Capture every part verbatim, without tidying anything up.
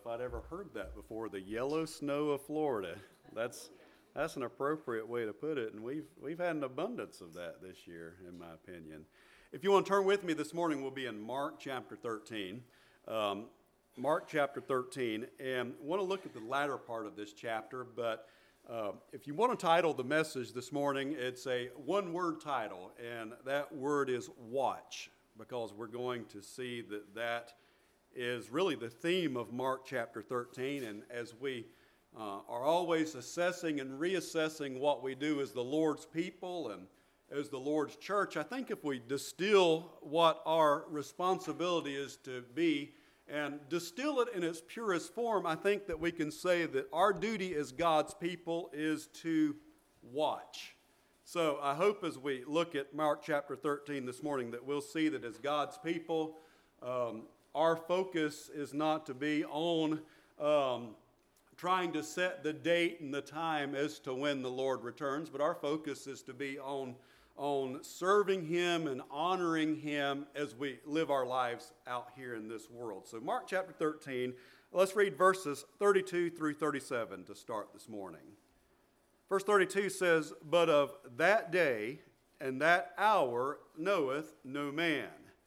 if I'd ever heard that before. The yellow snow of Florida. That's that's an appropriate way to put it, and we've we've had an abundance of that this year, in my opinion. If you want to turn with me this morning, we'll be in Mark chapter thirteen. Um, Mark chapter thirteen, and I want to look at the latter part of this chapter, but uh, if you want to title the message this morning, it's a one-word title, and that word is watch, because we're going to see that that is really the theme of Mark chapter thirteen, and as we uh, are always assessing and reassessing what we do as the Lord's people and as the Lord's church, I think if we distill what our responsibility is to be and distill it in its purest form, I think that we can say that our duty as God's people is to watch. So I hope as we look at Mark chapter thirteen this morning that we'll see that as God's people, um, our focus is not to be on um, trying to set the date and the time as to when the Lord returns, but our focus is to be on on serving Him and honoring Him as we live our lives out here in this world. So Mark chapter thirteen, let's read verses thirty-two through thirty-seven to start this morning. Verse thirty-two says, "But of that day and that hour knoweth no man,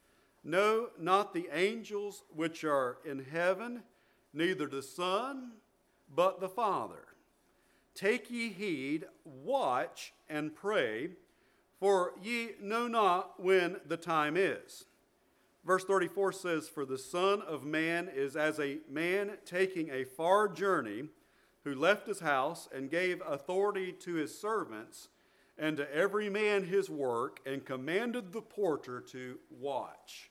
no, not the angels which are in heaven, neither the Son, but the Father. Take ye heed, watch and pray, for ye know not when the time is." Verse thirty-four says, "For the Son of Man is as a man taking a far journey, who left his house and gave authority to his servants, and to every man his work, and commanded the porter to watch.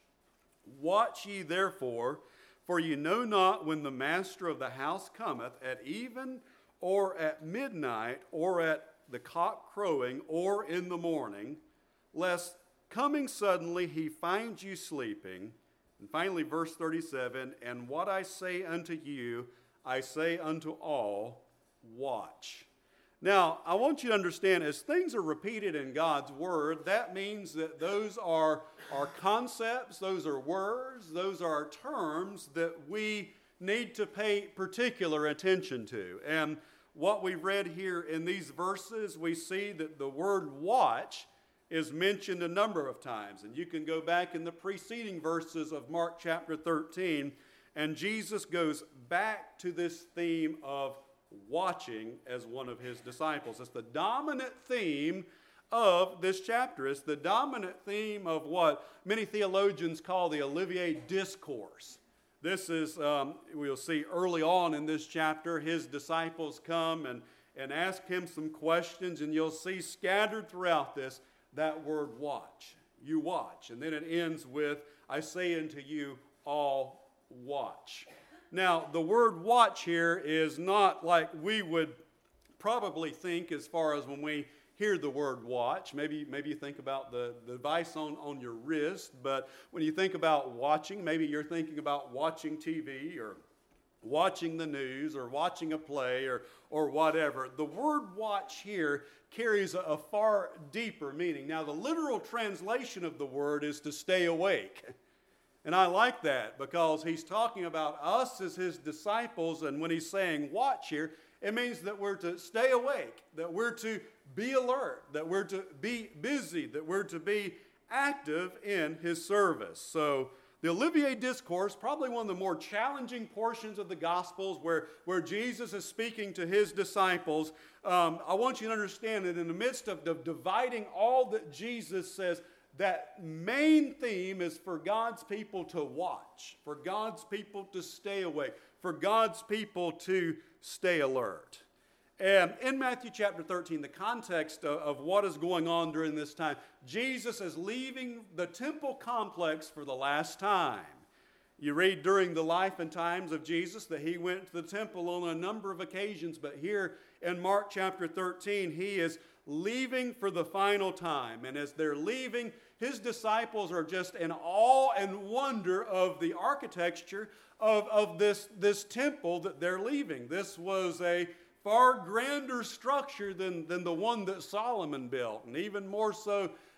Watch ye therefore, for ye know not when the master of the house cometh, at even, or at midnight, or at the cock crowing, or in the morning, lest coming suddenly he find you sleeping." And finally, verse thirty-seven, "And what I say unto you, I say unto all, watch." Now, I want you to understand, as things are repeated in God's Word, that means that those are, are concepts, those are words, those are terms that we need to pay particular attention to. And what we've read here in these verses, we see that the word watch is mentioned a number of times. And you can go back in the preceding verses of Mark chapter thirteen, and Jesus goes back to this theme of watching as one of his disciples. It's the dominant theme of this chapter. It's the dominant theme of what many theologians call the Olivet Discourse. This is, um, we'll see early on in this chapter, his disciples come and, and ask him some questions, and you'll see scattered throughout this that word watch. You watch. And then it ends with, "I say unto you all, watch." Now, the word watch here is not like we would probably think as far as when we hear the word watch. Maybe maybe you think about the, the device on, on your wrist, but when you think about watching, maybe you're thinking about watching T V or watching the news or watching a play or, or whatever. The word watch here carries a, a far deeper meaning. Now, the literal translation of the word is to stay awake. And I like that because he's talking about us as his disciples, and when he's saying watch here, it means that we're to stay awake, that we're to be alert, that we're to be busy, that we're to be active in his service. So the Olivet Discourse, probably one of the more challenging portions of the Gospels where, where Jesus is speaking to his disciples. Um, I want you to understand that in the midst of the dividing all that Jesus says, that main theme is for God's people to watch, for God's people to stay awake, for God's people to stay alert. And in Matthew chapter thirteen, the context of, of what is going on during this time, Jesus is leaving the temple complex for the last time. You read during the life and times of Jesus that he went to the temple on a number of occasions, but here in Mark chapter thirteen, he is leaving for the final time. And as they're leaving, his disciples are just in awe and wonder of the architecture of, of this, this temple that they're leaving. This was a far grander structure than, than the one that Solomon built, and even more so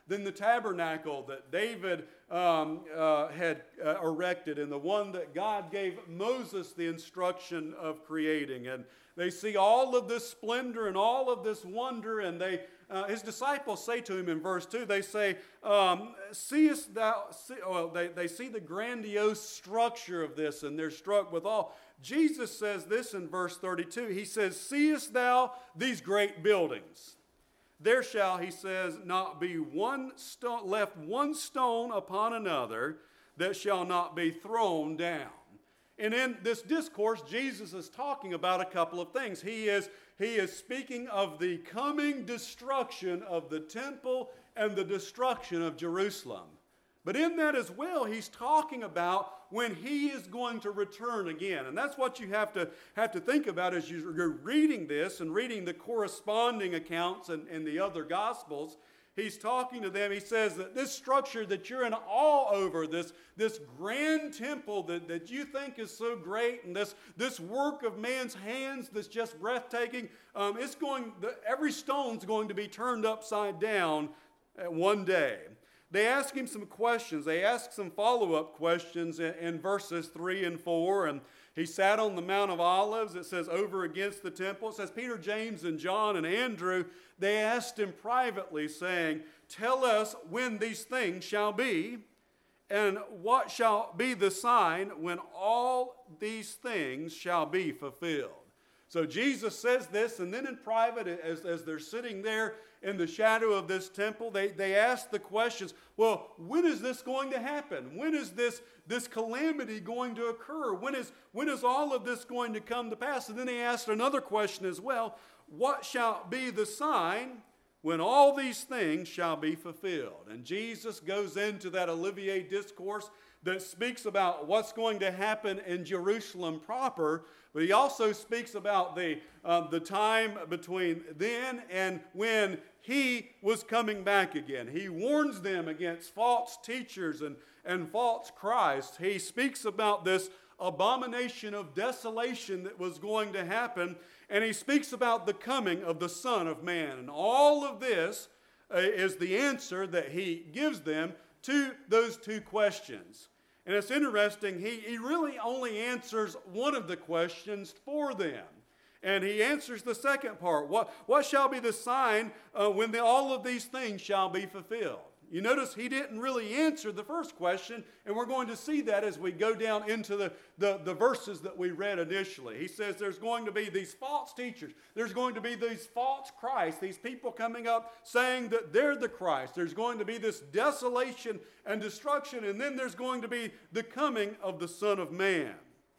than the tabernacle that David um, uh, had uh, erected and the one that God gave Moses the instruction of creating. And they see all of this splendor and all of this wonder, and they, uh, his disciples say to him in verse two, they say, um, seest thou, see, well, they, they see the grandiose structure of this, and they're struck with awe. Jesus says this in verse thirty-two. He says, seest thou these great buildings? There shall, he says, not be one stone, left one stone upon another that shall not be thrown down. And in this discourse, Jesus is talking about a couple of things. He is, he is speaking of the coming destruction of the temple and the destruction of Jerusalem. But in that as well, he's talking about when he is going to return again. And that's what you have to, have to think about as you're reading this and reading the corresponding accounts in, in the other Gospels. He's talking to them. He says that this structure that you're in awe over, this, this grand temple that, that you think is so great, and this, this work of man's hands that's just breathtaking, um, it's going, the, every stone's going to be turned upside down at one day. They ask him some questions. They ask some follow-up questions in, in verses three and four. And he sat on the Mount of Olives, it says, over against the temple. It says Peter, James, and John, and Andrew, they asked him privately, saying, tell us when these things shall be, and what shall be the sign when all these things shall be fulfilled. So Jesus says this, and then in private, as, as they're sitting there in the shadow of this temple, they, they ask the questions, well, when is this going to happen? When is this, this calamity going to occur? When is, when is all of this going to come to pass? And then they asked another question as well, what shall be the sign when all these things shall be fulfilled? And Jesus goes into that Olivet discourse that speaks about what's going to happen in Jerusalem proper, but he also speaks about the, uh, the time between then and when he was coming back again. He warns them against false teachers and, and false Christ. He speaks about this abomination of desolation that was going to happen, and he speaks about the coming of the Son of Man. And all of this uh, is the answer that he gives them to those two questions. And it's interesting, he, he really only answers one of the questions for them. And he answers the second part. What, what shall be the sign uh, when the, all of these things shall be fulfilled? You notice he didn't really answer the first question, and we're going to see that as we go down into the, the, the verses that we read initially. He says there's going to be these false teachers. There's going to be these false Christs, these people coming up saying that they're the Christ. There's going to be this desolation and destruction, and then there's going to be the coming of the Son of Man.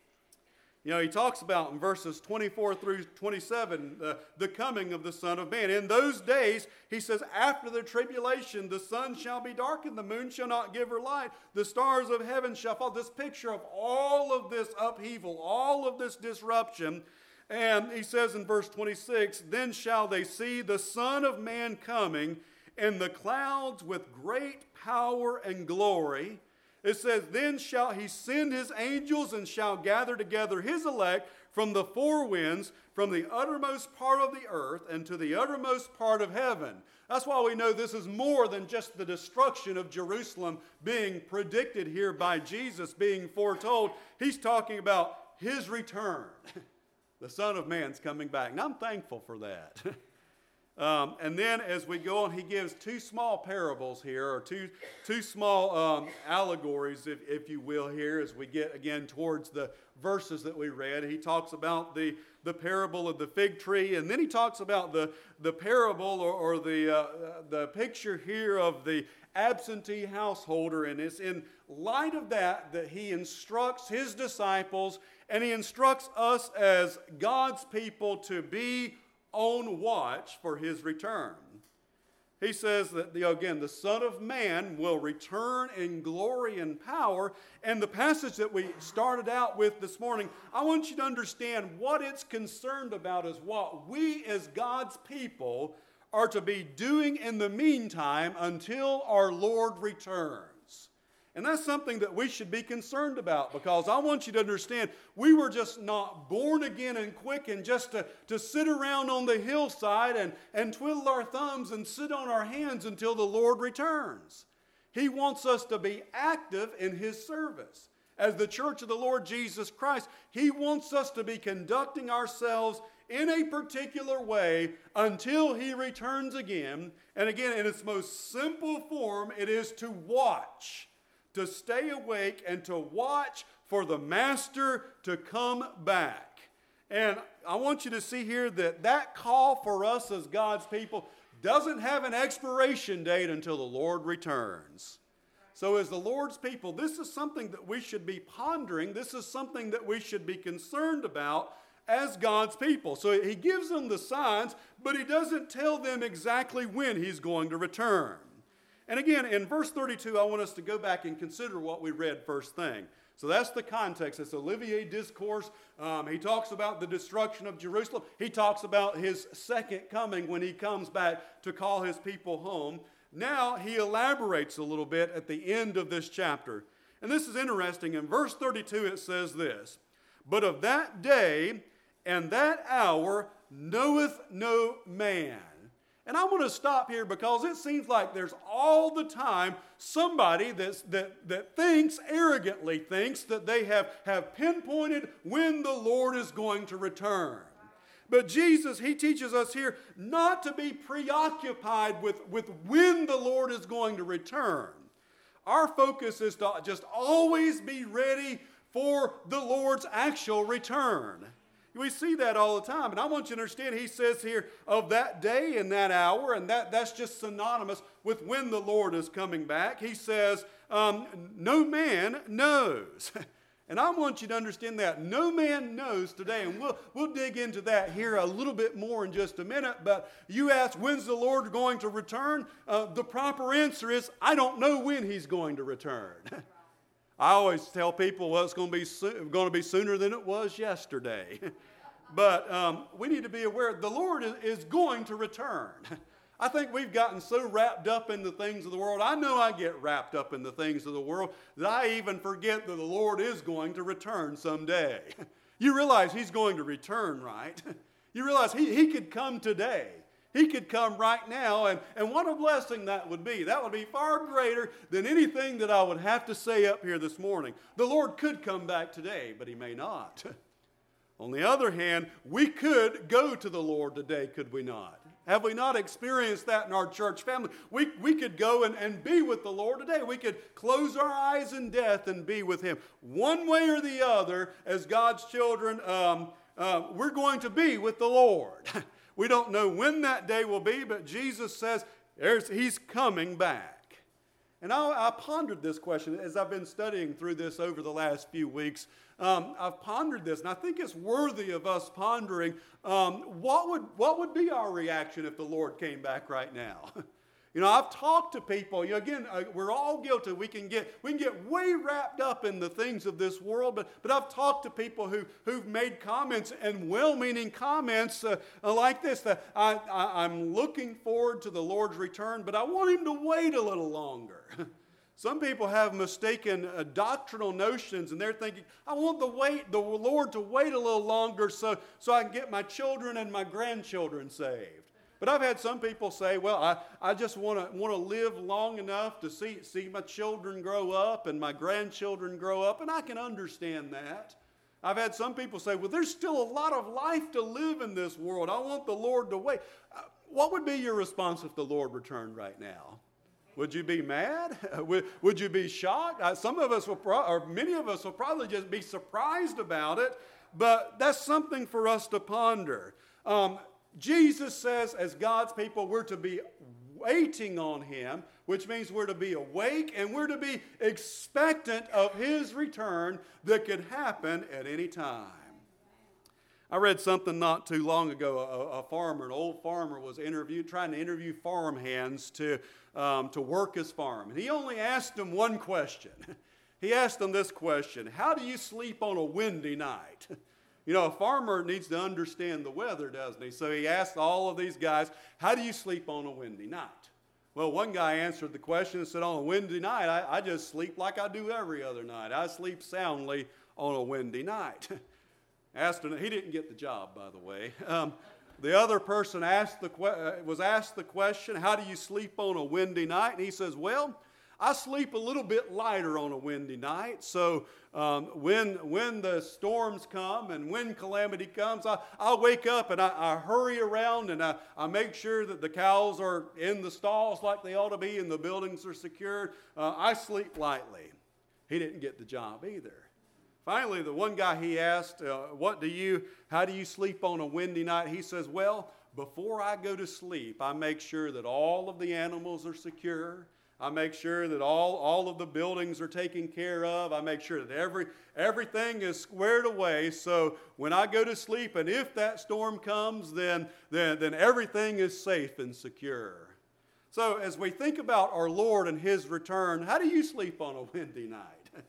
You know, he talks about in verses twenty-four through twenty-seven, uh, the coming of the Son of Man. In those days, he says, after the tribulation, the sun shall be darkened, the moon shall not give her light, the stars of heaven shall fall. This picture of all of this upheaval, all of this disruption. And he says in verse twenty-six, then shall they see the Son of Man coming in the clouds with great power and glory. It says, then shall he send his angels and shall gather together his elect from the four winds, from the uttermost part of the earth and to the uttermost part of heaven. That's why we know this is more than just the destruction of Jerusalem being predicted here by Jesus, being foretold. He's talking about his return. The Son of Man's coming back. And I'm thankful for that. Um, and then as we go on, he gives two small parables here, or two, two small um, allegories, if, if you will, here as we get again towards the verses that we read. He talks about the, the parable of the fig tree, and then he talks about the, the parable or, or the, uh, the picture here of the absentee householder. And it's in light of that that he instructs his disciples, and he instructs us as God's people to be on watch for his return. He says that, the, again, the Son of Man will return in glory and power. And the passage that we started out with this morning, I want you to understand what it's concerned about is what we as God's people are to be doing in the meantime until our Lord returns. And that's something that we should be concerned about, because I want you to understand we were just not born again and quickened just to, to sit around on the hillside and, and twiddle our thumbs and sit on our hands until the Lord returns. He wants us to be active in His service. As the church of the Lord Jesus Christ, He wants us to be conducting ourselves in a particular way until He returns again. And again, in its most simple form, it is to watch, to stay awake and to watch for the Master to come back. And I want you to see here that that call for us as God's people doesn't have an expiration date until the Lord returns. So as the Lord's people, this is something that we should be pondering. This is something that we should be concerned about as God's people. So He gives them the signs, but He doesn't tell them exactly when He's going to return. And again, in verse thirty-two, I want us to go back and consider what we read first thing. So that's the context. It's Olivet Discourse. Um, he talks about the destruction of Jerusalem. He talks about His second coming when He comes back to call His people home. Now He elaborates a little bit at the end of this chapter. And this is interesting. In verse thirty-two it says this, "But of that day and that hour knoweth no man." And I want to stop here because it seems like there's all the time somebody that's, that, that thinks, arrogantly thinks, that they have, have pinpointed when the Lord is going to return. But Jesus, He teaches us here not to be preoccupied with, with when the Lord is going to return. Our focus is to just always be ready for the Lord's actual return. We see that all the time. And I want you to understand, He says here, of that day and that hour, and that, that's just synonymous with when the Lord is coming back. He says, um, no man knows. And I want you to understand that. No man knows today. And we'll, we'll dig into that here a little bit more in just a minute. But you ask, when's the Lord going to return? Uh, the proper answer is, I don't know when He's going to return. I always tell people, well, it's going to be so- going to be sooner than it was yesterday. But um, we need to be aware the Lord is, is going to return. I think we've gotten so wrapped up in the things of the world. I know I get wrapped up in the things of the world that I even forget that the Lord is going to return someday. You realize He's going to return, right? You realize He, he could come today. He could come right now, and, and what a blessing that would be. That would be far greater than anything that I would have to say up here this morning. The Lord could come back today, but He may not. On the other hand, we could go to the Lord today, could we not? Have we not experienced that in our church family? We, we could go and, and be with the Lord today. We could close our eyes in death and be with Him. One way or the other, as God's children, um, uh, we're going to be with the Lord. We don't know when that day will be, but Jesus says there's, He's coming back. And I, I pondered this question as I've been studying through this over the last few weeks. Um, I've pondered this, and I think it's worthy of us pondering um, what would what would be our reaction if the Lord came back right now. You know, I've talked to people. You know, again, uh, we're all guilty. We can get we can get way wrapped up in the things of this world. But but I've talked to people who who've made comments, and well-meaning comments uh, like this: that I, I I'm looking forward to the Lord's return, but I want Him to wait a little longer. Some people have mistaken uh, doctrinal notions, and they're thinking, I want the wait the Lord to wait a little longer so so I can get my children and my grandchildren saved. But I've had some people say, well, I, I just want to want to live long enough to see, see my children grow up and my grandchildren grow up, and I can understand that. I've had some people say, well, there's still a lot of life to live in this world. I want the Lord to wait. Uh, what would be your response if the Lord returned right now? Would you be mad? would, would you be shocked? Uh, some of us will, pro- or many of us will probably just be surprised about it, but that's something for us to ponder. Um, Jesus says, as God's people, we're to be waiting on Him, which means we're to be awake and we're to be expectant of His return that could happen at any time. I read something not too long ago. A, a farmer, an old farmer, was interviewed, trying to interview farm hands to, um, to work his farm. And he only asked them one question. He asked them this question: how do you sleep on a windy night? You know, a farmer needs to understand the weather, doesn't he? So he asked all of these guys, how do you sleep on a windy night? Well, one guy answered the question and said, on a Wednesday night, I, I just sleep like I do every other night. I sleep soundly on a Wednesday night. Asked him, he didn't get the job, by the way. Um, the other person asked the que- was asked the question, how do you sleep on a Wednesday night? And he says, well, I sleep a little bit lighter on a Wednesday night, so um, when when the storms come and when calamity comes, I, I wake up and I, I hurry around and I, I make sure that the cows are in the stalls like they ought to be and the buildings are secured. Uh, I sleep lightly. He didn't get the job either. Finally, the one guy he asked, uh, what do you, how do you sleep on a Wednesday night? He says, well, before I go to sleep, I make sure that all of the animals are secure. I make sure that all, all of the buildings are taken care of. I make sure that every everything is squared away. So when I go to sleep, and if that storm comes, then, then, then everything is safe and secure. So as we think about our Lord and His return, how do you sleep on a Wednesday night?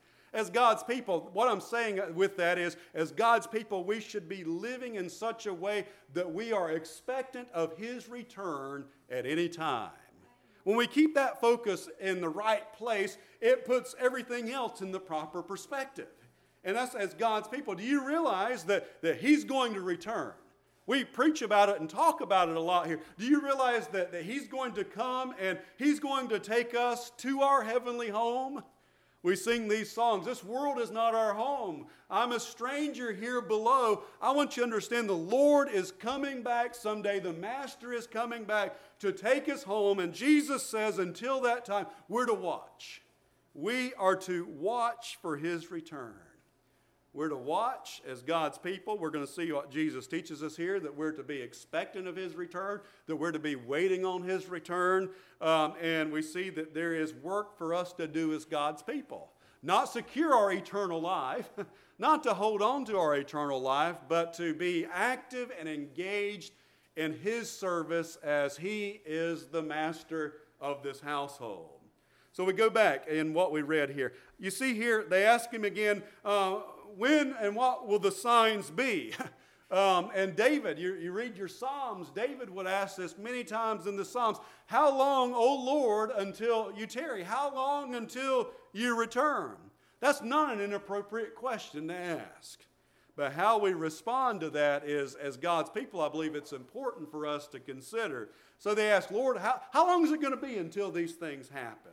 As God's people, what I'm saying with that is, as God's people, we should be living in such a way that we are expectant of His return at any time. When we keep that focus in the right place, it puts everything else in the proper perspective. And that's as God's people. Do you realize that, that He's going to return? We preach about it and talk about it a lot here. Do you realize that, that He's going to come and He's going to take us to our heavenly home? We sing these songs, this world is not our home. I'm a stranger here below. I want you to understand the Lord is coming back someday. The Master is coming back to take us home. And Jesus says until that time, we're to watch. We are to watch for His return. We're to watch as God's people. We're going to see what Jesus teaches us here, that we're to be expectant of His return, that we're to be waiting on His return. Um, and we see that there is work for us to do as God's people. Not secure our eternal life, not to hold on to our eternal life, but to be active and engaged in His service as He is the master of this household. So we go back in what we read here. You see here, they ask Him again, uh, when and what will the signs be? um, and David, you, you read your Psalms, David would ask this many times in the Psalms, how long, O Lord, until you tarry? How long until you return? That's not an inappropriate question to ask. But how we respond to that is, as God's people, I believe it's important for us to consider. So they ask, Lord, how, how long is it going to be until these things happen?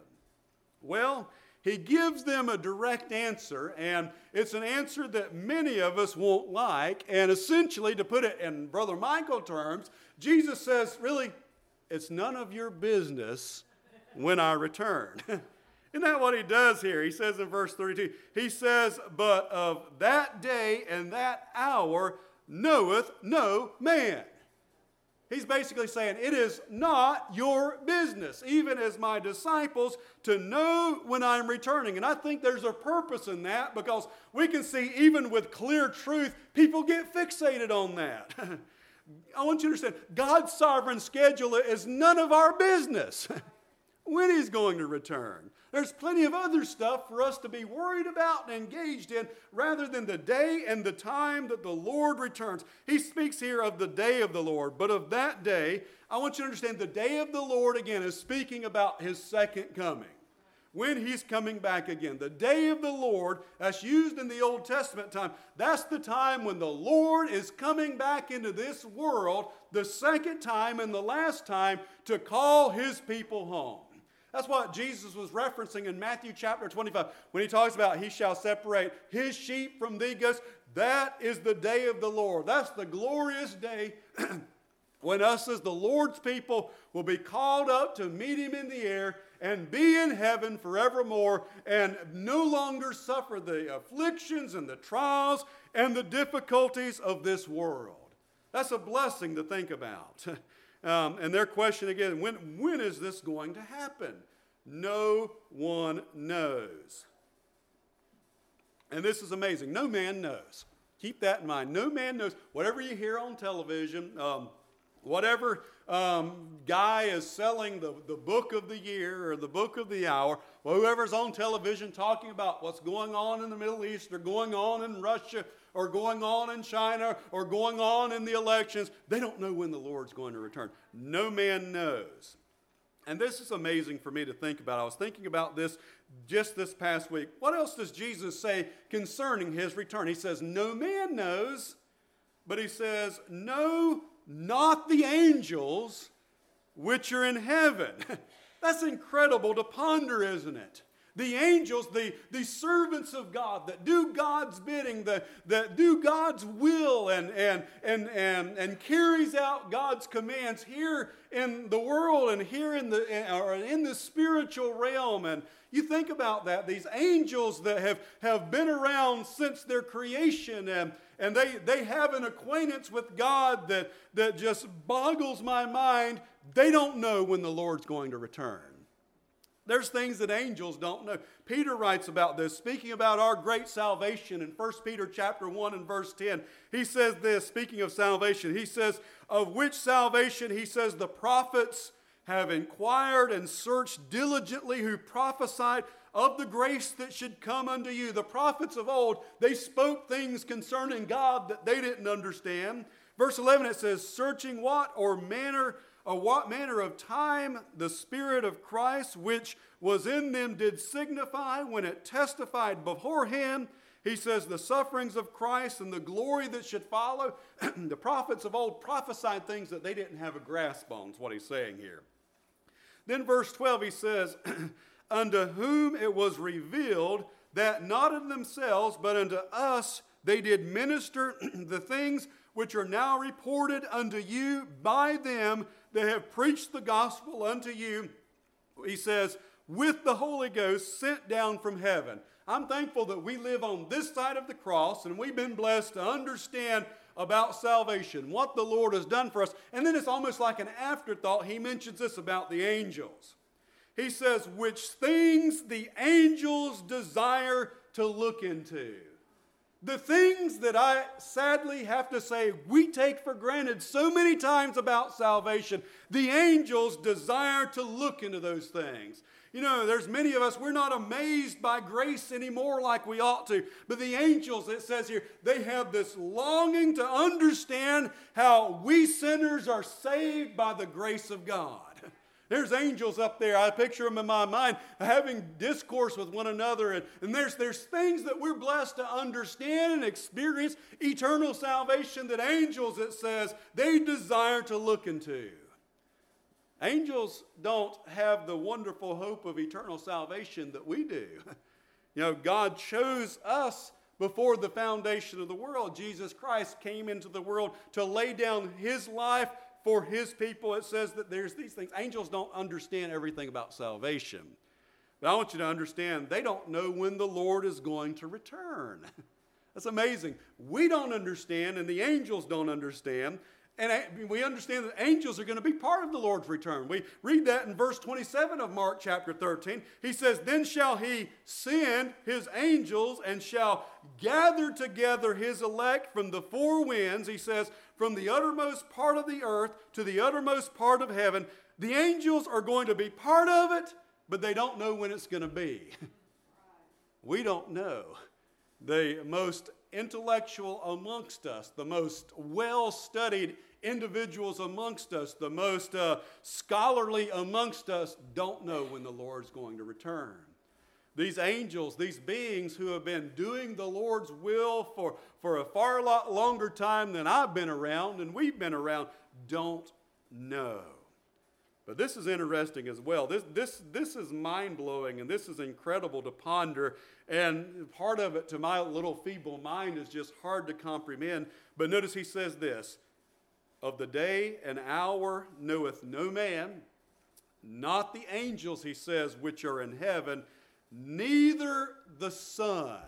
Well, He gives them a direct answer, and it's an answer that many of us won't like. And essentially, to put it in Brother Michael terms, Jesus says, really, it's none of your business when I return. Isn't that what He does here? He says in verse thirty-two, He says, but of that day and that hour knoweth no man. He's basically saying, it is not your business, even as my disciples, to know when I'm returning. And I think there's a purpose in that, because we can see even with clear truth, people get fixated on that. I want you to understand, God's sovereign schedule is none of our business when He's going to return. There's plenty of other stuff for us to be worried about and engaged in rather than the day and the time that the Lord returns. He speaks here of the day of the Lord, but of that day, I want you to understand the day of the Lord, again, is speaking about His second coming. When He's coming back again. The day of the Lord, that's used in the Old Testament time, that's the time when the Lord is coming back into this world, the second time and the last time, to call His people home. That's what Jesus was referencing in Matthew chapter twenty-five. When He talks about He shall separate His sheep from the goats. That is the day of the Lord. That's the glorious day when us as the Lord's people will be called up to meet Him in the air and be in heaven forevermore and no longer suffer the afflictions and the trials and the difficulties of this world. That's a blessing to think about. Um, and their question again, when, when is this going to happen? No one knows. And this is amazing. No man knows. Keep that in mind. No man knows. Whatever you hear on television, um, whatever um, guy is selling the, the book of the year or the book of the hour, well, whoever's on television talking about what's going on in the Middle East or going on in Russia or going on in China or going on in the elections, they don't know when the Lord's going to return. No man knows. And this is amazing for me to think about. I was thinking about this just this past week. What else does Jesus say concerning his return? He says, no man knows, but he says, no, not the angels which are in heaven. That's incredible to ponder, isn't it? The angels, the, the servants of God that do God's bidding, that, that do God's will and, and, and, and, and carries out God's commands here in the world and here in the, or in the spiritual realm. And you think about that, these angels that have, have been around since their creation, and, and they, they have an acquaintance with God that, that just boggles my mind. They don't know when the Lord's going to return. There's things that angels don't know. Peter writes about this, speaking about our great salvation in First Peter chapter one and verse ten. He says this, speaking of salvation, he says, of which salvation, he says, the prophets have inquired and searched diligently, who prophesied of the grace that should come unto you. The prophets of old, they spoke things concerning God that they didn't understand. Verse eleven, it says, searching what or manner Or what manner of time the Spirit of Christ which was in them did signify when it testified beforehand. He says the sufferings of Christ and the glory that should follow. The prophets of old prophesied things that they didn't have a grasp on, is what he's saying here. Then verse twelve, he says, unto whom it was revealed that not of themselves, but unto us they did minister the things which are now reported unto you by them that have preached the gospel unto you, he says, with the Holy Ghost sent down from heaven. I'm thankful that we live on this side of the cross, and we've been blessed to understand about salvation, what the Lord has done for us. And then it's almost like an afterthought. He mentions this about the angels. He says, which things the angels desire to look into. The things that I sadly have to say we take for granted so many times about salvation, the angels desire to look into those things. You know, there's many of us, we're not amazed by grace anymore like we ought to. But the angels, it says here, they have this longing to understand how we sinners are saved by the grace of God. There's angels up there. I picture them in my mind having discourse with one another. And, and there's, there's things that we're blessed to understand and experience. Eternal salvation that angels, it says, they desire to look into. Angels don't have the wonderful hope of eternal salvation that we do. You know, God chose us before the foundation of the world. Jesus Christ came into the world to lay down his life for his people. It says that there's these things. Angels don't understand everything about salvation. But I want you to understand, they don't know when the Lord is going to return. That's amazing. We don't understand, and the angels don't understand. And we understand that angels are going to be part of the Lord's return. We read that in verse twenty-seven of Mark chapter thirteen. He says, then shall he send his angels and shall gather together his elect from the four winds. He says, from the uttermost part of the earth to the uttermost part of heaven. The angels are going to be part of it, but they don't know when it's going to be. We don't know. The most intellectual amongst us, the most well-studied individuals amongst us, the most uh, scholarly amongst us, don't know when the Lord's going to return. These angels, these beings who have been doing the Lord's will for, for a far lot longer time than I've been around and we've been around, don't know. But this is interesting as well. This, this, this is mind-blowing, and this is incredible to ponder. And part of it, to my little feeble mind, is just hard to comprehend. But notice he says this, of the day and hour knoweth no man, not the angels, he says, which are in heaven, neither the Son.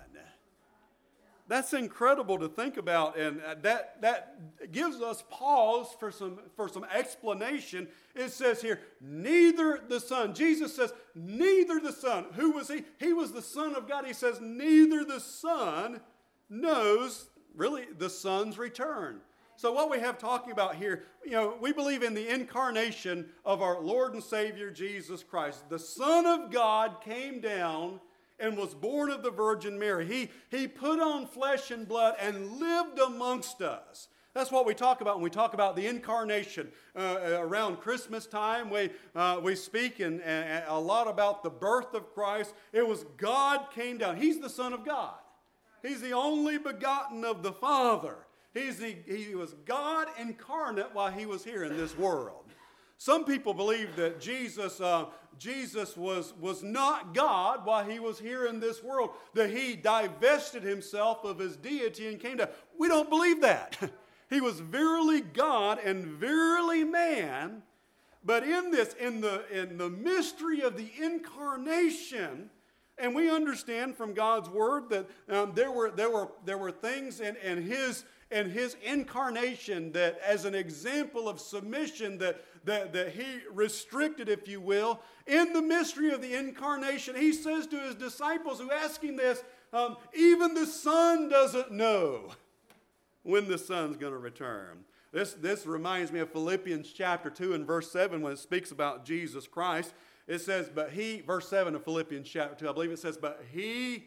That's incredible to think about, and that, that gives us pause for some, for some explanation. It says here, neither the Son. Jesus says, neither the Son. Who was he? He was the Son of God. He says, neither the Son knows, really, the Son's return. So what we have talking about here, you know, we believe in the incarnation of our Lord and Savior, Jesus Christ. The Son of God came down and was born of the Virgin Mary. He, he put on flesh and blood and lived amongst us. That's what we talk about when we talk about the incarnation. Uh, around Christmas time, we, uh, we speak in, uh, a lot about the birth of Christ. It was God came down. He's the Son of God. He's the only begotten of the Father. He's the, he was God incarnate while he was here in this world. Some people believe that Jesus, uh, Jesus was, was not God while he was here in this world, that he divested himself of his deity and came down. We don't believe that. He was verily God and verily man, but in this, in the, in the mystery of the incarnation, and we understand from God's word that um, there were, there were, there were things in, in his And his incarnation that as an example of submission that, that, that he restricted, if you will, in the mystery of the incarnation, he says to his disciples who ask him this, um, even the Son doesn't know when the Son's going to return. This, this reminds me of Philippians chapter two and verse seven when it speaks about Jesus Christ. It says, but he, verse seven of Philippians chapter two, I believe it says, but he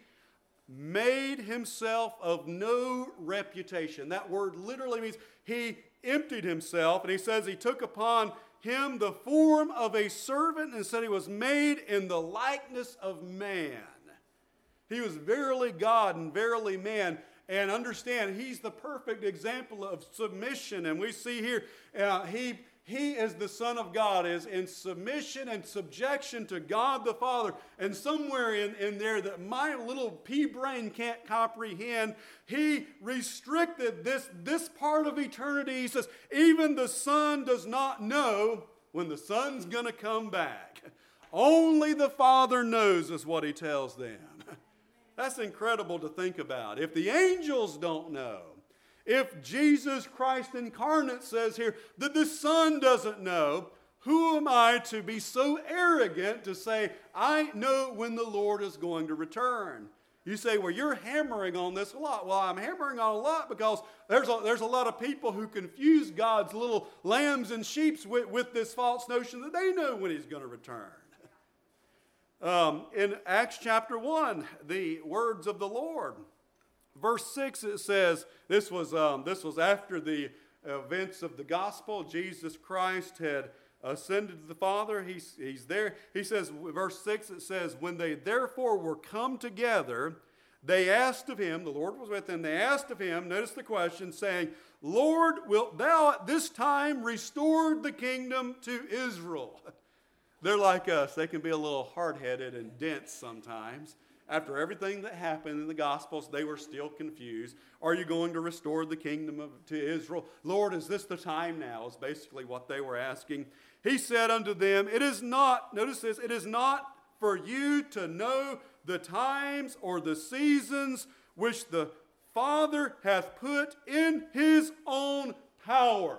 made himself of no reputation. That word literally means he emptied himself, and he says he took upon him the form of a servant and said he was made in the likeness of man. He was verily God and verily man. And understand, he's the perfect example of submission. And we see here, uh, he He, as the Son of God, is in submission and subjection to God the Father. And somewhere in, in there that my little pea brain can't comprehend, he restricted this, this part of eternity. He says, even the Son does not know when the Son's going to come back. Only the Father knows, is what he tells them. That's incredible to think about. If the angels don't know, if Jesus Christ incarnate says here that the Son doesn't know, who am I to be so arrogant to say, I know when the Lord is going to return? You say, well, you're hammering on this a lot. Well, I'm hammering on a lot because there's a, there's a lot of people who confuse God's little lambs and sheep with, with this false notion that they know when he's going to return. Um, in Acts chapter one, the words of the Lord. Verse six, it says, this was, um, this was after the events of the gospel. Jesus Christ had ascended to the Father. He's, he's there. He says, verse six, it says, when they therefore were come together, they asked of him, the Lord was with them, they asked of him, notice the question, saying, Lord, wilt thou at this time restore the kingdom to Israel? They're like us. They can be a little hard-headed and dense sometimes. After everything that happened in the Gospels, they were still confused. Are you going to restore the kingdom of, to Israel? Lord, is this the time now? Is basically what they were asking. He said unto them, it is not, notice this, it is not for you to know the times or the seasons which the Father hath put in his own power.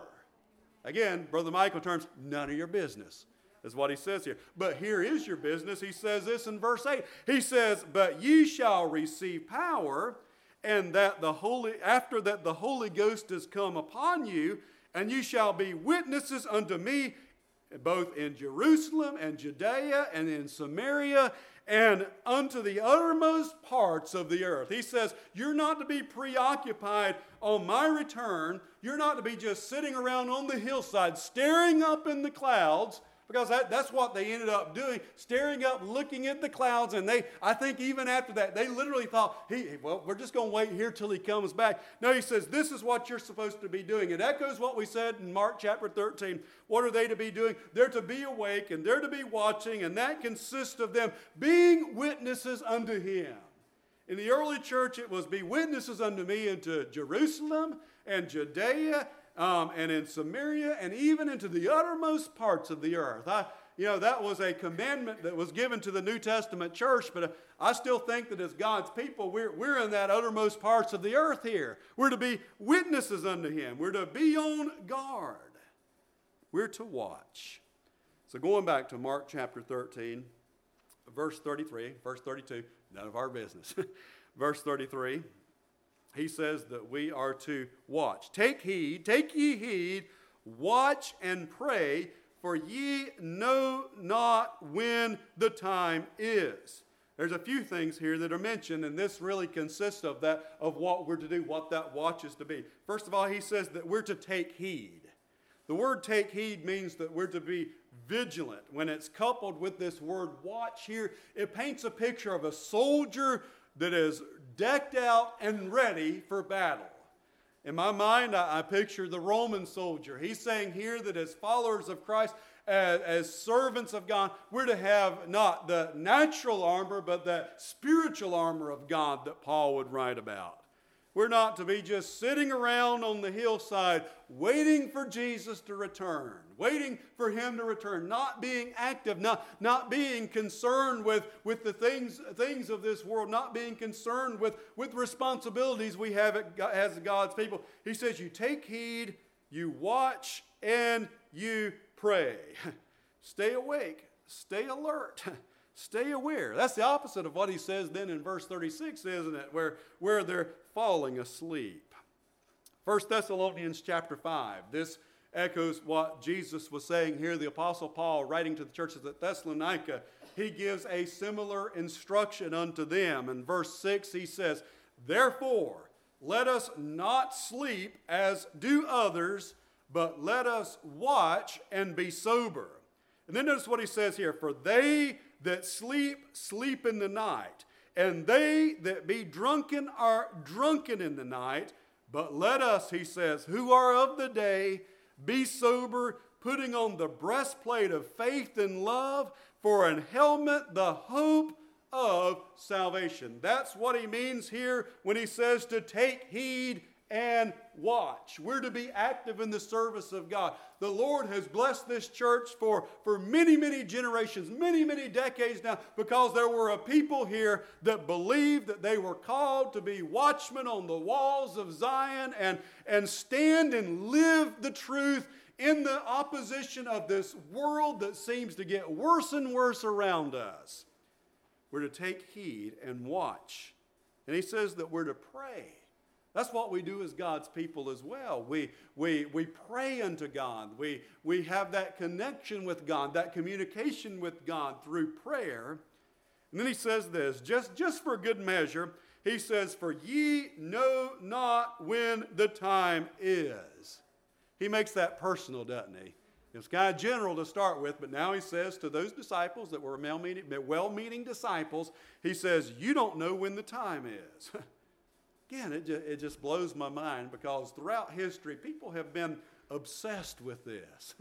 Again, Brother Michael terms, none of your business. Is what he says here. But here is your business. He says this in verse eight. He says, but ye shall receive power, and that the Holy, after that the Holy Ghost is come upon you, and ye shall be witnesses unto me, both in Jerusalem and Judea and in Samaria, and unto the uttermost parts of the earth. He says, you're not to be preoccupied on my return. You're not to be just sitting around on the hillside, staring up in the clouds, because that, that's what they ended up doing, staring up, looking at the clouds. And they, I think even after that, they literally thought, he, well, we're just going to wait here till he comes back. No, he says, this is what you're supposed to be doing. It echoes what we said in Mark chapter thirteen. What are they to be doing? They're to be awake and they're to be watching, and that consists of them being witnesses unto him. In the early church, it was be witnesses unto me into Jerusalem and Judea, Um, and in Samaria, and even into the uttermost parts of the earth. I, you know, that was a commandment that was given to the New Testament church, but uh, I still think that as God's people, we're, we're in that uttermost parts of the earth here. We're to be witnesses unto him. We're to be on guard. We're to watch. So going back to Mark chapter thirteen, verse thirty-three, verse thirty-two, none of our business. Verse thirty-three. He says that we are to watch. Take heed, take ye heed, watch and pray, for ye know not when the time is. There's a few things here that are mentioned, and this really consists of that, of what we're to do, what that watch is to be. First of all, he says that we're to take heed. The word take heed means that we're to be vigilant. When it's coupled with this word watch here, it paints a picture of a soldier that is decked out and ready for battle. In my mind, I, I picture the Roman soldier. He's saying here that as followers of Christ, as, as servants of God, we're to have not the natural armor, but the spiritual armor of God that Paul would write about. We're not to be just sitting around on the hillside waiting for Jesus to return, waiting for him to return, not being active, not, not being concerned with, with the things, things of this world, not being concerned with, with responsibilities we have as God's people. He says you take heed, you watch, and you pray. Stay awake, stay alert. Stay aware. That's the opposite of what he says then in verse thirty-six, isn't it? Where, where they're falling asleep. First Thessalonians chapter five. This echoes what Jesus was saying here. The Apostle Paul, writing to the churches at Thessalonica, he gives a similar instruction unto them. In verse six, he says, "Therefore, let us not sleep as do others, but let us watch and be sober." And then notice what he says here. "For they that sleep, sleep in the night, and they that be drunken are drunken in the night. But let us," he says, "who are of the day, be sober, putting on the breastplate of faith and love, for an helmet the hope of salvation." That's what he means here when he says to take heed and watch. We're to be active in the service of God. The Lord has blessed this church for, for many, many generations, many, many decades now, because there were a people here that believed that they were called to be watchmen on the walls of Zion and, and stand and live the truth in the opposition of this world that seems to get worse and worse around us. We're to take heed and watch. And he says that we're to pray. That's what we do as God's people as well. We, we, we pray unto God. We, we have that connection with God, that communication with God through prayer. And then he says this, just, just for good measure, he says, "For ye know not when the time is." He makes that personal, doesn't he? It's kind of general to start with, but now he says to those disciples that were well-meaning disciples, he says, you don't know when the time is. Again, it just, it just blows my mind because throughout history, people have been obsessed with this.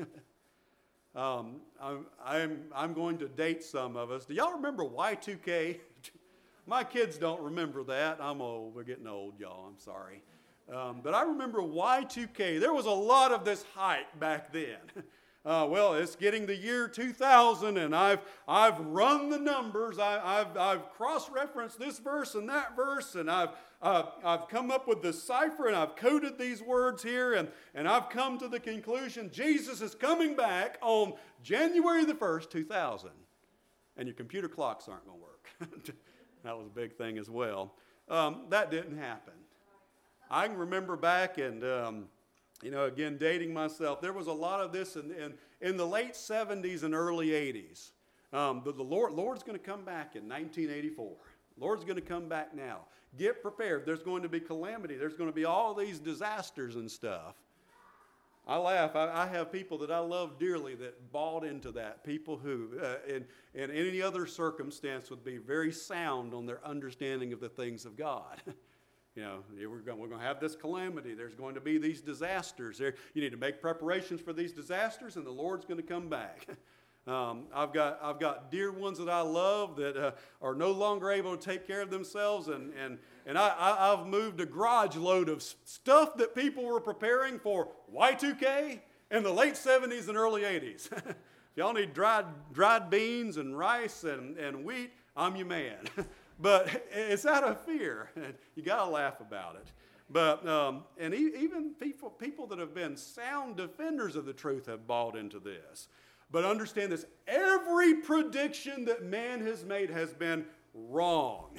um, I'm, I'm, I'm going to date some of us. Do y'all remember Y two K? My kids don't remember that. I'm old. We're getting old, y'all. I'm sorry. Um, but I remember Y two K. There was a lot of this hype back then. Uh, well, it's getting the year two thousand, and I've I've run the numbers. I, I've I've cross-referenced this verse and that verse, and I've uh, I've come up with the cipher, and I've coded these words here, and and I've come to the conclusion Jesus is coming back on January the first, two thousand, and your computer clocks aren't going to work. That was a big thing as well. Um, that didn't happen. I can remember back and. Um, You know, again, dating myself, there was a lot of this in, in, in the late seventies and early eighties. Um, the, the Lord, Lord's going to come back in nineteen eighty-four. Lord's going to come back now. Get prepared. There's going to be calamity. There's going to be all these disasters and stuff. I laugh. I, I have people that I love dearly that bought into that. People who, uh, in, in any other circumstance, would be very sound on their understanding of the things of God. You know, we're going, we're going to have this calamity. There's going to be these disasters. There, you need to make preparations for these disasters, and the Lord's going to come back. Um, I've got I've got dear ones that I love that uh, are no longer able to take care of themselves, and and and I, I I've moved a garage load of stuff that people were preparing for Y two K in the late seventies and early eighties. If y'all need dried dried beans and rice and, and wheat, I'm your man. But it's out of fear. You got to laugh about it. But um, and e- even people people that have been sound defenders of the truth have bought into this. But understand this: every prediction that man has made has been wrong.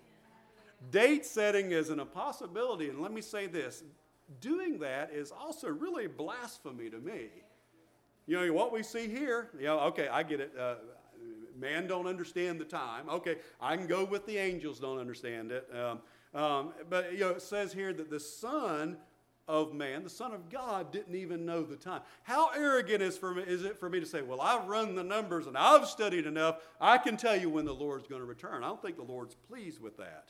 Date setting is an impossibility, and let me say this: doing that is also really blasphemy to me. You know what we see here. You know, okay, I get it. Uh, Man don't understand the time. Okay, I can go with the angels don't understand it. Um, um, but, you know, it says here that the Son of Man, the Son of God, didn't even know the time. How arrogant is, for me, is it for me to say, well, I've run the numbers and I've studied enough, I can tell you when the Lord's going to return. I don't think the Lord's pleased with that.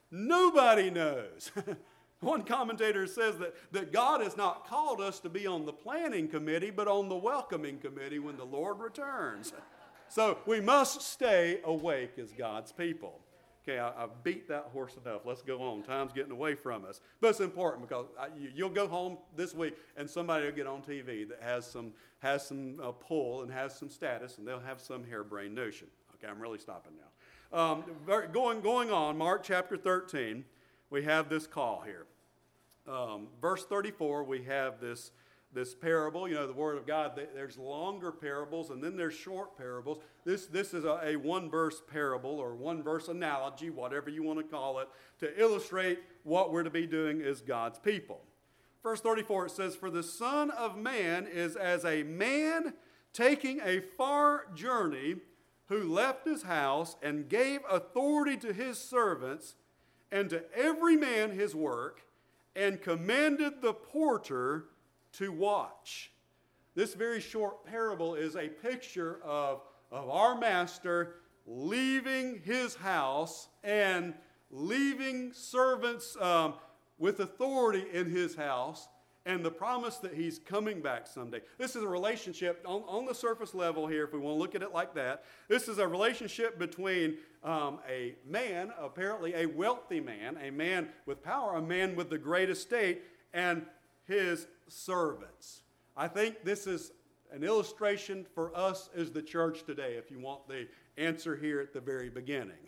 Nobody knows. One commentator says that, that God has not called us to be on the planning committee, but on the welcoming committee when the Lord returns. So we must stay awake as God's people. Okay, I, I've beat that horse enough. Let's go on. Time's getting away from us. But it's important because I, you, you'll go home this week and somebody will get on T V that has some, has some uh, pull and has some status, and they'll have some harebrained notion. Okay, I'm really stopping now. Um, going, going on, Mark chapter thirteen, we have this call here. Um, verse thirty-four, we have this, this parable. You know, the Word of God, there's longer parables and then there's short parables. This, this is a, a one-verse parable or one-verse analogy, whatever you want to call it, to illustrate what we're to be doing as God's people. Verse thirty-four, it says, "For the Son of Man is as a man taking a far journey, who left his house and gave authority to his servants and to every man his work, and commanded the porter to watch." This very short parable is a picture of, of our master leaving his house and leaving servants um, with authority in his house, and the promise that he's coming back someday. This is a relationship on, on the surface level here, if we want to look at it like that. This is a relationship between um, a man, apparently a wealthy man, a man with power, a man with the great estate, and his servants. I think this is an illustration for us as the church today, if you want the answer here at the very beginning.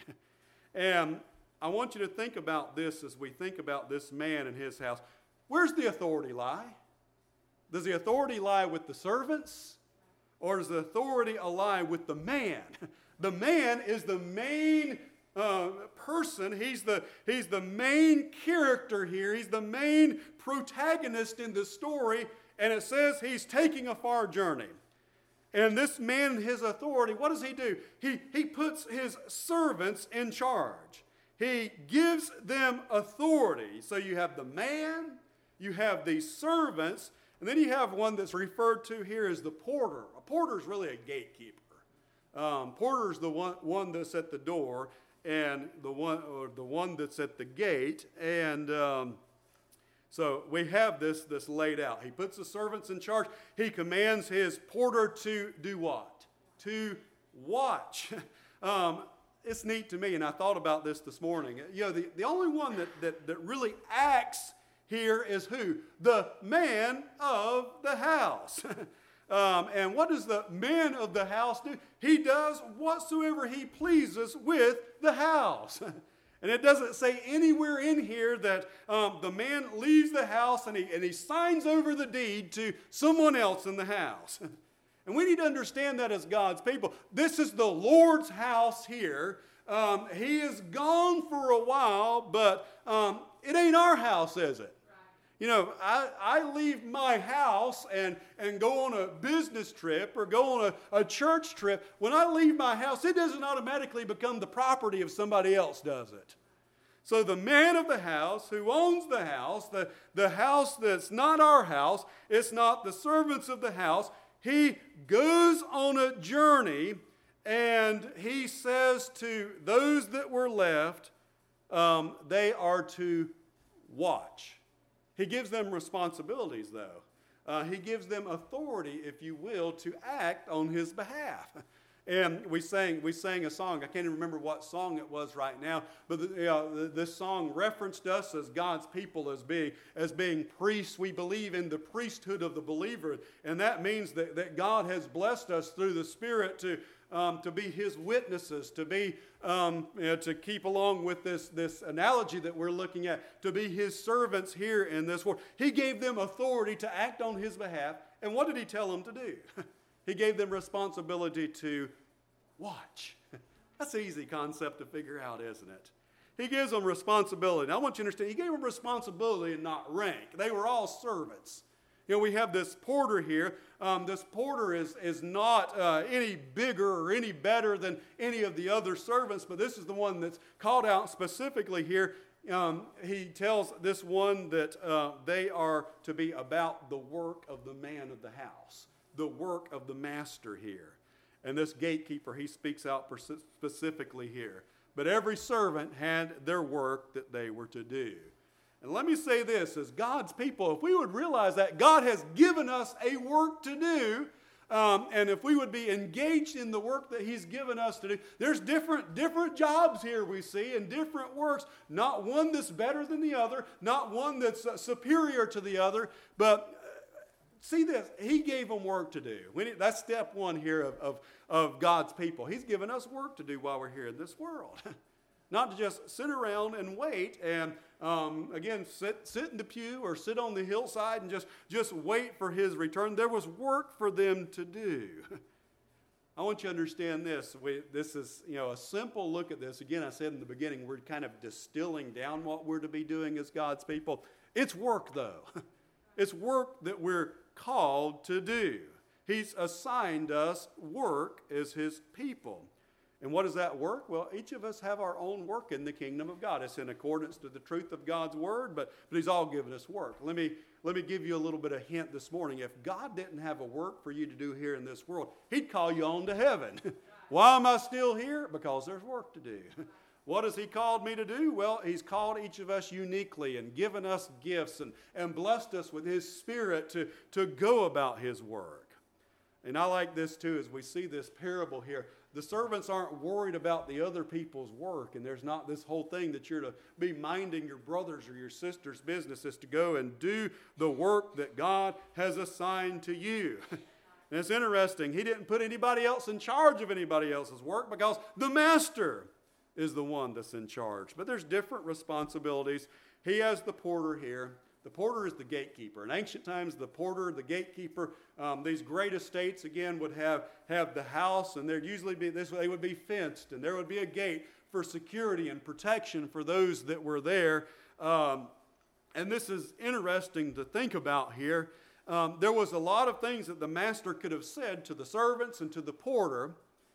And I want you to think about this as we think about this man and his house. Where's the authority lie? Does the authority lie with the servants? Or does the authority lie with the man? The man is the main uh, person. He's the, he's the main character here. He's the main protagonist in the story. And it says he's taking a far journey. And this man, his authority, what does he do? He, he puts his servants in charge. He gives them authority. So you have the man, you have these servants, and then you have one that's referred to here as the porter. A porter is really a gatekeeper. Um, porter is the one, one that's at the door, and the one or the one that's at the gate. And um, so we have this, this laid out. He puts the servants in charge. He commands his porter to do what? To watch. um, it's neat to me, and I thought about this this morning. You know, the, the only one that, that, that really acts here is who? The man of the house. um, and what does the man of the house do? He does whatsoever he pleases with the house. And it doesn't say anywhere in here that um, the man leaves the house and he, and he signs over the deed to someone else in the house. And we need to understand that as God's people. This is the Lord's house here. Um, he is gone for a while, but um, it ain't our house, is it? You know, I, I leave my house and, and go on a business trip or go on a, a church trip. When I leave my house, it doesn't automatically become the property of somebody else, does it? So the man of the house who owns the house, the, the house that's not our house, it's not the servants of the house, he goes on a journey and he says to those that were left, um, they are to watch. He gives them responsibilities, though. Uh, he gives them authority, if you will, to act on his behalf. And we sang, we sang a song. I can't even remember what song it was right now, but the, uh, the, this song referenced us as God's people, as being, as being priests. We believe in the priesthood of the believer, and that means that, that God has blessed us through the Spirit to Um, to be his witnesses, to be um, you know, to keep along with this, this analogy that we're looking at, to be his servants here in this world. He gave them authority to act on his behalf. And what did he tell them to do? He gave them responsibility to watch. That's an easy concept to figure out, isn't it? He gives them responsibility. Now, I want you to understand, he gave them responsibility and not rank. They were all servants. You know, we have this porter here. Um, this porter is, is not uh, any bigger or any better than any of the other servants, but this is the one that's called out specifically here. Um, he tells this one that uh, they are to be about the work of the man of the house, the work of the master here. And this gatekeeper, he speaks out specifically here. But every servant had their work that they were to do. And let me say this, as God's people, if we would realize that God has given us a work to do, um, and if we would be engaged in the work that He's given us to do, there's different, different jobs here we see and different works, not one that's better than the other, not one that's uh, superior to the other, but uh, see this, He gave them work to do. We need, that's step one here of, of, of God's people. He's given us work to do while we're here in this world. Not to just sit around and wait and, um, again, sit, sit in the pew or sit on the hillside and just, just wait for His return. There was work for them to do. I want you to understand this. We, this is, you know, a simple look at this. Again, I said in the beginning, we're kind of distilling down what we're to be doing as God's people. It's work, though. It's work that we're called to do. He's assigned us work as His people. And what is that work? Well, each of us have our own work in the kingdom of God. It's in accordance to the truth of God's word, but, but He's all given us work. Let me, let me give you a little bit of hint this morning. If God didn't have a work for you to do here in this world, He'd call you on to heaven. Why am I still here? Because there's work to do. What has He called me to do? Well, He's called each of us uniquely and given us gifts and, and blessed us with His Spirit to, to go about His work. And I like this too as we see this parable here. The servants aren't worried about the other people's work, and there's not this whole thing that you're to be minding your brother's or your sister's business. Is to go and do the work that God has assigned to you. And it's interesting, He didn't put anybody else in charge of anybody else's work because the master is the one that's in charge. But there's different responsibilities. He has the porter here. The porter is the gatekeeper. In ancient times, the porter, the gatekeeper, um, these great estates, again, would have, have the house, and there'd usually be, this, they would be fenced, and there would be a gate for security and protection for those that were there. Um, and this is interesting to think about here. Um, there was a lot of things that the master could have said to the servants and to the porter.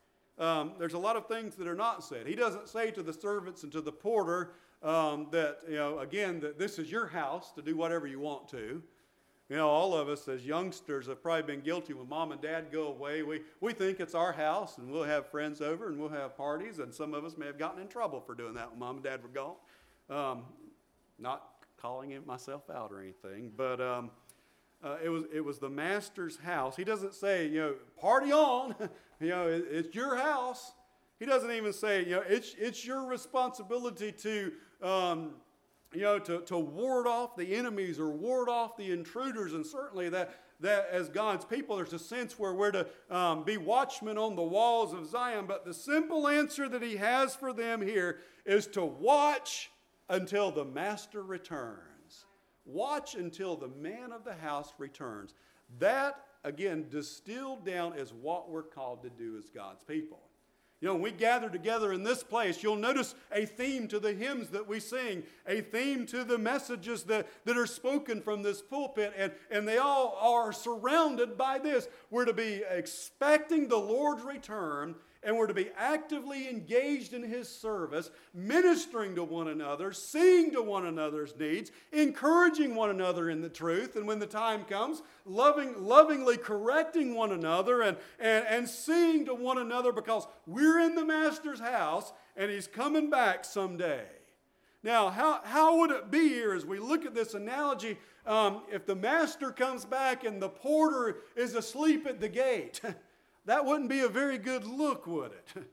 Um, there's a lot of things that are not said. He doesn't say to the servants and to the porter, Um, that, you know, again, that this is your house to do whatever you want to. You know, all of us as youngsters have probably been guilty when mom and dad go away. We, we think it's our house, and we'll have friends over, and we'll have parties, and some of us may have gotten in trouble for doing that when mom and dad were gone. Um, not calling it myself out or anything, but um, uh, it was it was the master's house. He doesn't say, you know, party on, you know, it, it's your house. He doesn't even say, you know, it's it's your responsibility to, um, you know, to, to ward off the enemies or ward off the intruders. And certainly that, that as God's people, there's a sense where we're to um, be watchmen on the walls of Zion. But the simple answer that He has for them here is to watch until the master returns. Watch until the man of the house returns. That, again, distilled down is what we're called to do as God's people. You know, when we gather together in this place, you'll notice a theme to the hymns that we sing, a theme to the messages that, that are spoken from this pulpit, and, and they all are surrounded by this. We're to be expecting the Lord's return, and we're to be actively engaged in His service, ministering to one another, seeing to one another's needs, encouraging one another in the truth, and when the time comes, loving, lovingly correcting one another and, and, and seeing to one another because we're in the Master's house and He's coming back someday. Now, how, how would it be here as we look at this analogy um, if the Master comes back and the porter is asleep at the gate? That wouldn't be a very good look, would it?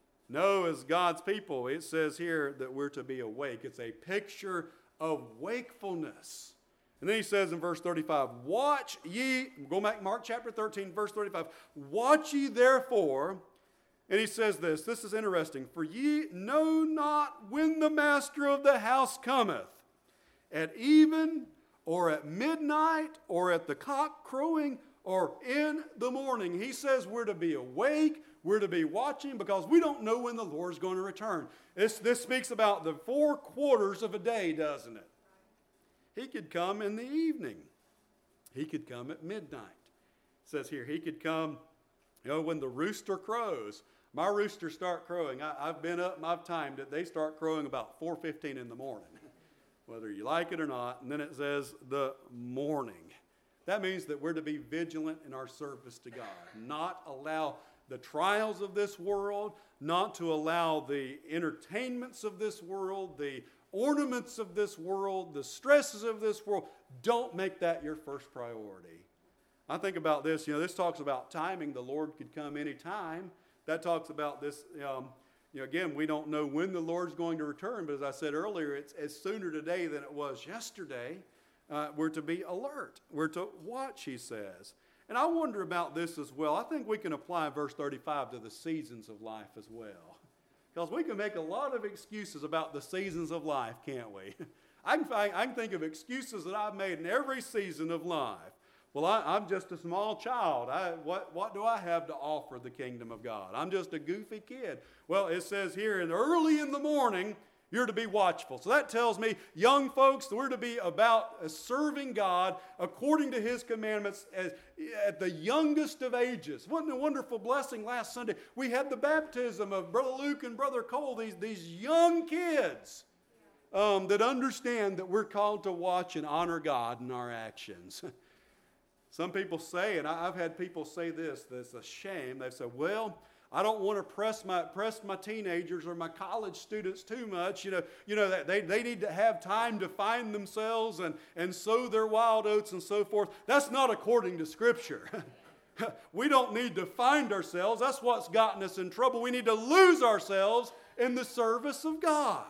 No, as God's people, it says here that we're to be awake. It's a picture of wakefulness. And then He says in verse thirty-five, watch ye, go back to Mark chapter thirteen, verse thirty-five, watch ye therefore, and He says this, this is interesting, for ye know not when the master of the house cometh, at even, or at midnight, or at the cock crowing, or in the morning. He says we're to be awake, we're to be watching, because we don't know when the Lord's going to return. This, this speaks about the four quarters of a day, doesn't it? He could come in the evening. He could come at midnight. It says here, he could come, you know, when the rooster crows. My roosters start crowing. I, I've been up and I've timed it. They start crowing about four fifteen in the morning, whether you like it or not. And then it says the morning. That means that we're to be vigilant in our service to God, not allow the trials of this world, not to allow the entertainments of this world, the ornaments of this world, the stresses of this world. Don't make that your first priority. I think about this, you know, this talks about timing. The Lord could come anytime. That talks about this, um, you know, again, we don't know when the Lord's going to return, but as I said earlier, it's, it's sooner today than it was yesterday. Uh, we're to be alert. We're to watch, he says. And I wonder about this as well. I think we can apply verse thirty-five to the seasons of life as well. Because we can make a lot of excuses about the seasons of life, can't we? I can, find, I can think of excuses that I've made in every season of life. Well, I, I'm just a small child. I, what, what do I have to offer the kingdom of God? I'm just a goofy kid. Well, it says here, in early in the morning, you're to be watchful. So that tells me, young folks, we're to be about serving God according to his commandments as, at the youngest of ages. Wasn't it a wonderful blessing last Sunday? We had the baptism of Brother Luke and Brother Cole, these, these young kids um, that understand that we're called to watch and honor God in our actions. Some people say, and I've had people say this, that's a shame. They've said, well, I don't want to press my press my teenagers or my college students too much. You know, you know that they, they need to have time to find themselves and, and sow their wild oats and so forth. That's not according to Scripture. We don't need to find ourselves. That's what's gotten us in trouble. We need to lose ourselves in the service of God.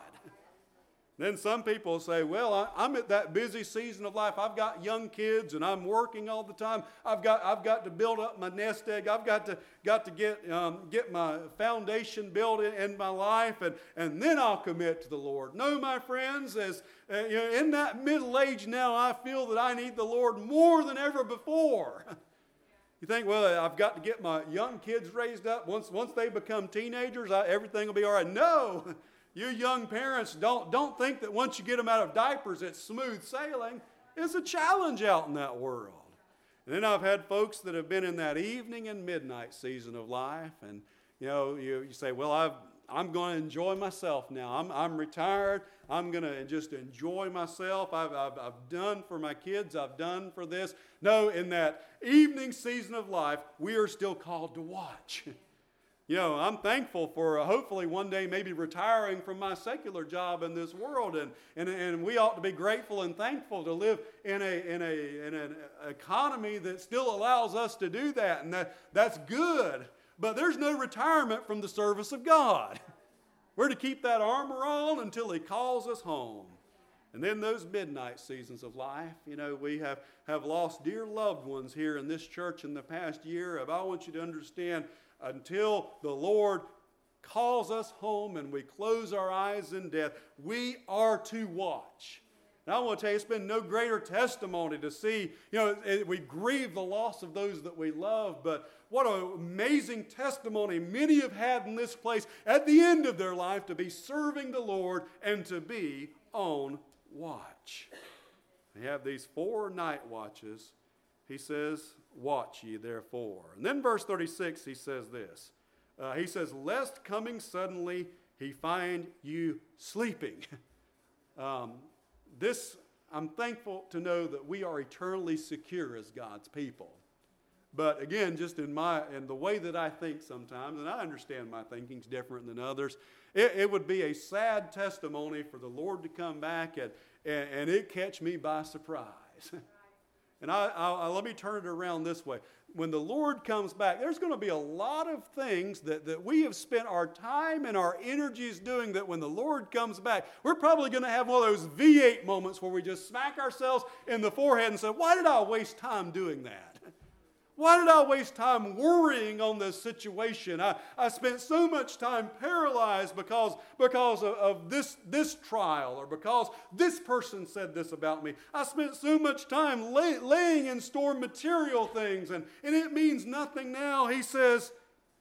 Then some people say, well, I, I'm at that busy season of life. I've got young kids and I'm working all the time. I've got I've got to build up my nest egg. I've got to got to get um, get my foundation built in, in my life, and, and then I'll commit to the Lord. No, my friends, as uh, you know, in that middle age now, I feel that I need the Lord more than ever before. You think, well, I've got to get my young kids raised up. Once once they become teenagers, I, everything will be all right. No. You young parents, don't, don't think that once you get them out of diapers, it's smooth sailing. It's a challenge out in that world. And then I've had folks that have been in that evening and midnight season of life. And, you know, you, you say, well, I've, I'm going to enjoy myself now. I'm, I'm retired. I'm going to just enjoy myself. I've, I've, I've done for my kids. I've done for this. No, in that evening season of life, we are still called to watch. You know, I'm thankful for uh, hopefully one day maybe retiring from my secular job in this world, and, and, and we ought to be grateful and thankful to live in a in a in an economy that still allows us to do that, and that, that's good. But there's no retirement from the service of God. We're to keep that armor on until He calls us home. And then those midnight seasons of life, you know, we have, have lost dear loved ones here in this church in the past year. But I want you to understand, until the Lord calls us home and we close our eyes in death, we are to watch. And I want to tell you, it's been no greater testimony to see, you know, it, we grieve the loss of those that we love, but what an amazing testimony many have had in this place at the end of their life to be serving the Lord and to be on watch. They have these four night watches. He says, watch ye therefore. And then verse thirty-six, he says this. Uh, he says, lest coming suddenly he find you sleeping. um, this, I'm thankful to know that we are eternally secure as God's people. But again, just in my in the way that I think sometimes, and I understand my thinking's different than others, it, it would be a sad testimony for the Lord to come back and, and, and it catch me by surprise. And I, I, I, let me turn it around this way. When the Lord comes back, there's going to be a lot of things that, that we have spent our time and our energies doing that when the Lord comes back, we're probably going to have one of those V eight moments where we just smack ourselves in the forehead and say, why did I waste time doing that? Why did I waste time worrying on this situation? I, I spent so much time paralyzed because, because of, of this, this trial, or because this person said this about me. I spent so much time lay, laying in store material things, and, and it means nothing now. He says,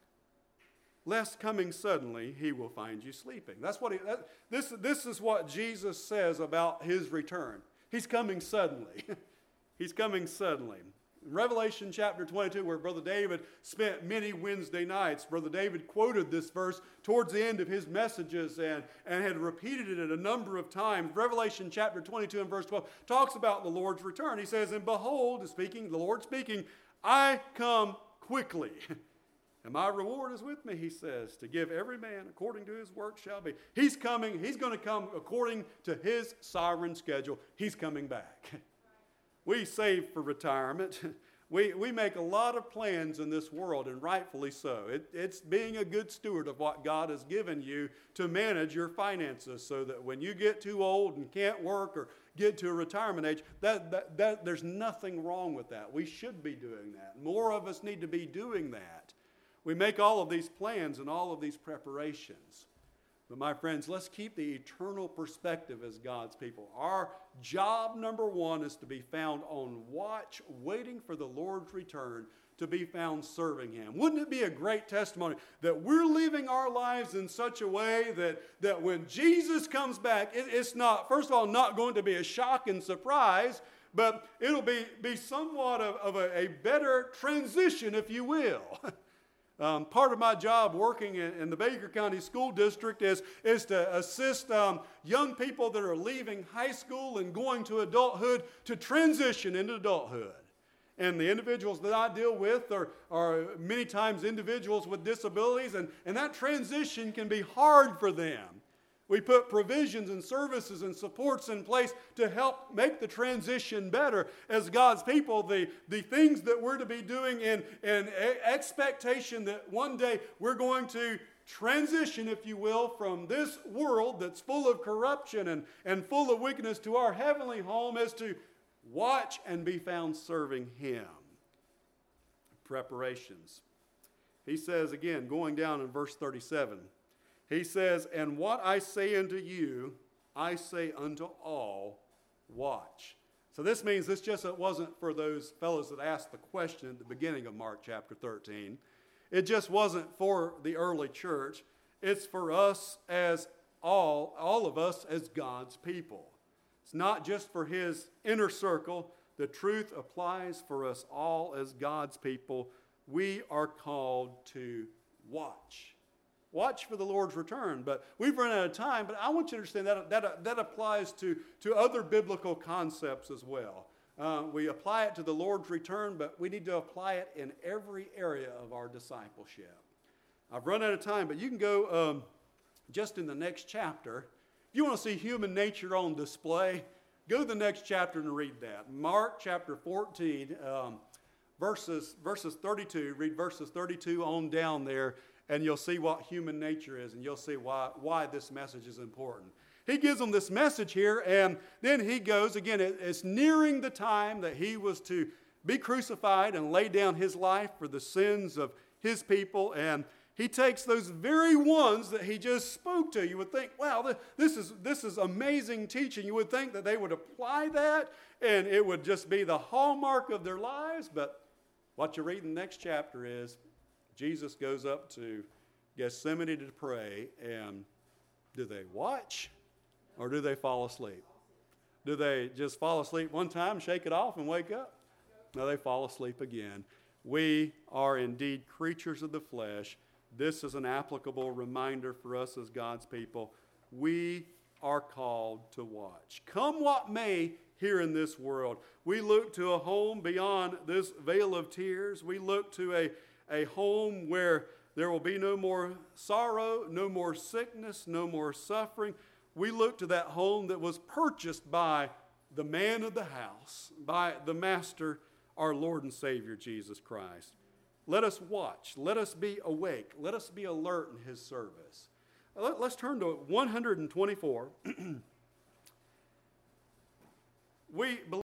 lest coming suddenly, he will find you sleeping. That's what he, that, this, this is what Jesus says about his return. He's coming suddenly. He's coming suddenly. In Revelation chapter twenty-two, where Brother David spent many Wednesday nights, Brother David quoted this verse towards the end of his messages and, and had repeated it a number of times. Revelation chapter twenty-two and verse twelve talks about the Lord's return. He says, and behold, speaking, the Lord speaking, I come quickly. And my reward is with me, he says, to give every man according to his work shall be. He's coming. He's going to come according to his sovereign schedule. He's coming back. We save for retirement. We, we make a lot of plans in this world, and rightfully so. It, it's being a good steward of what God has given you to manage your finances so that when you get too old and can't work or get to a retirement age, that, that, that, there's nothing wrong with that. We should be doing that. More of us need to be doing that. We make all of these plans and all of these preparations. But my friends, let's keep the eternal perspective as God's people. Our job number one is to be found on watch, waiting for the Lord's return, to be found serving Him. Wouldn't it be a great testimony that we're living our lives in such a way that, that when Jesus comes back, it, it's not, first of all, not going to be a shock and surprise, but it'll be, be somewhat of, of a, a better transition, if you will. Um, part of my job working in, in the Baker County School District is, is to assist um, young people that are leaving high school and going to adulthood to transition into adulthood. And the individuals that I deal with are, are many times individuals with disabilities, and, and that transition can be hard for them. We put provisions and services and supports in place to help make the transition better. As God's people, the, the things that we're to be doing in, in expectation that one day we're going to transition, if you will, from this world that's full of corruption and, and full of wickedness to our heavenly home is to watch and be found serving Him. Preparations. He says again, going down in verse thirty-seven, he says, and what I say unto you, I say unto all, watch. So this means this just it wasn't for those fellows that asked the question at the beginning of Mark chapter thirteen. It just wasn't for the early church. It's for us as all, all of us as God's people. It's not just for His inner circle. The truth applies for us all as God's people. We are called to watch. Watch for the Lord's return. But we've run out of time, but I want you to understand that that, that applies to, to other biblical concepts as well. Uh, we apply it to the Lord's return, but we need to apply it in every area of our discipleship. I've run out of time, but you can go um, just in the next chapter. If you want to see human nature on display, go to the next chapter and read that. Mark chapter fourteen, um, verses, verses thirty-two. Read verses thirty-two on down there, and you'll see what human nature is, and you'll see why, why this message is important. He gives them this message here, and then he goes, again, it, it's nearing the time that he was to be crucified and lay down his life for the sins of his people, and he takes those very ones that he just spoke to. You would think, wow, this is, this is amazing teaching. You would think that they would apply that, and it would just be the hallmark of their lives, but what you read in the next chapter is Jesus goes up to Gethsemane to pray, and do they watch or do they fall asleep? Do they just fall asleep one time, shake it off, and wake up? No, they fall asleep again. We are indeed creatures of the flesh. This is an applicable reminder for us as God's people. We are called to watch. Come what may here in this world, we look to a home beyond this veil of tears. We look to a A home where there will be no more sorrow, no more sickness, no more suffering. We look to that home that was purchased by the man of the house, by the Master, our Lord and Savior, Jesus Christ. Let us watch. Let us be awake. Let us be alert in His service. Let's turn to one twenty-four. We believe